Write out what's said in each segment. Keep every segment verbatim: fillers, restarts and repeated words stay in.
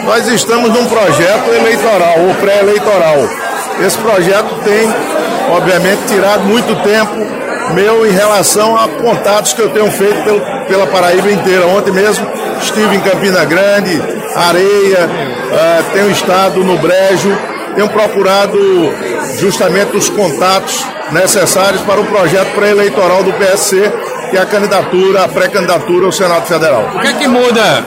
Nós estamos num projeto eleitoral, ou pré-eleitoral. Esse projeto tem, obviamente, tirado muito tempo meu em relação a contatos que eu tenho feito pelo, pela Paraíba inteira. Ontem mesmo estive em Campina Grande, Areia, uh, tenho estado no Brejo, tenho procurado justamente os contatos necessários para o projeto pré-eleitoral do P S C, que é a candidatura, a pré-candidatura ao Senado Federal. O que é que muda?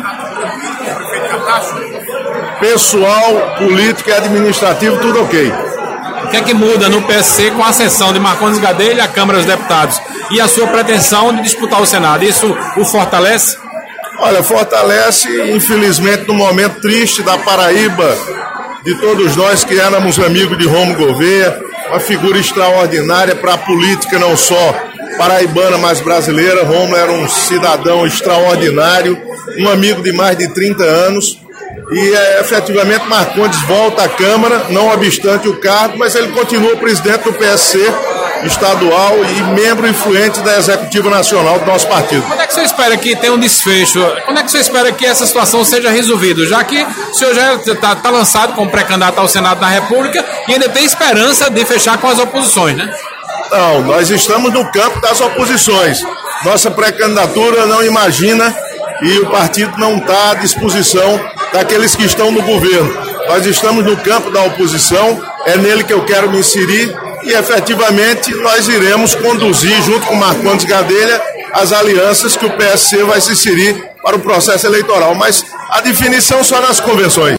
Pessoal, político e administrativo, tudo ok. O que é que muda no P S C com a ascensão de Marcondes Gadelha à Câmara dos Deputados e a sua pretensão de disputar o Senado? Isso o fortalece? Olha, fortalece, infelizmente, no momento triste da Paraíba, de todos nós que éramos amigos de Rômulo Gouveia, uma figura extraordinária para a política, não só paraibana, mas brasileira. Rômulo era um cidadão extraordinário, um amigo de mais de trinta anos, e é, efetivamente Marcondes volta à Câmara, não obstante o cargo, mas ele continua presidente do P S C estadual e membro influente da Executiva Nacional do nosso partido. Quando é que você espera que tenha um desfecho? Quando é que você espera que essa situação seja resolvida? Já que o senhor já está tá lançado como pré-candidato ao Senado da República e ainda tem esperança de fechar com as oposições, né? Não, nós estamos no campo das oposições. Nossa pré-candidatura não imagina e o partido não está à disposição daqueles que estão no governo. Nós estamos no campo da oposição, é nele que eu quero me inserir e efetivamente nós iremos conduzir junto com Marcondes Gadelha as alianças que o P S C vai se inserir para o processo eleitoral, mas a definição só nas convenções.